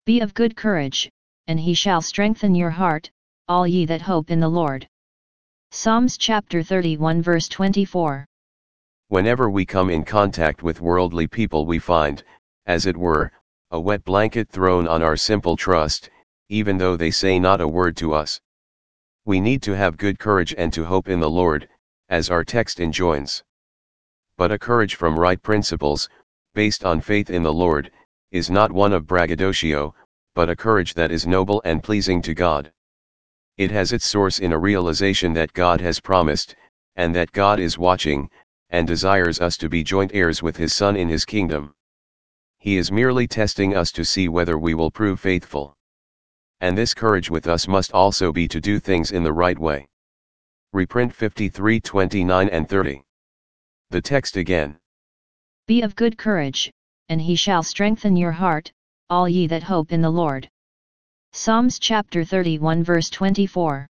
Be of good courage, and he shall strengthen your heart, all ye that hope in the Lord. Psalms chapter 31 verse 24. Whenever we come in contact with worldly people we find, as it were, a wet blanket thrown on our simple trust, even though they say not a word to us. We need to have good courage and to hope in the Lord, as our text enjoins. But a courage from right principles, based on faith in the Lord, is not one of braggadocio, but a courage that is noble and pleasing to God. It has its source in a realization that God has promised, and that God is watching, and desires us to be joint heirs with His Son in His kingdom. He is merely testing us to see whether we will prove faithful. And this courage with us must also be to do things in the right way. Reprint 53:29 and 30. The text again. Be of good courage, and he shall strengthen your heart, all ye that hope in the Lord. Psalms chapter 31 verse 24.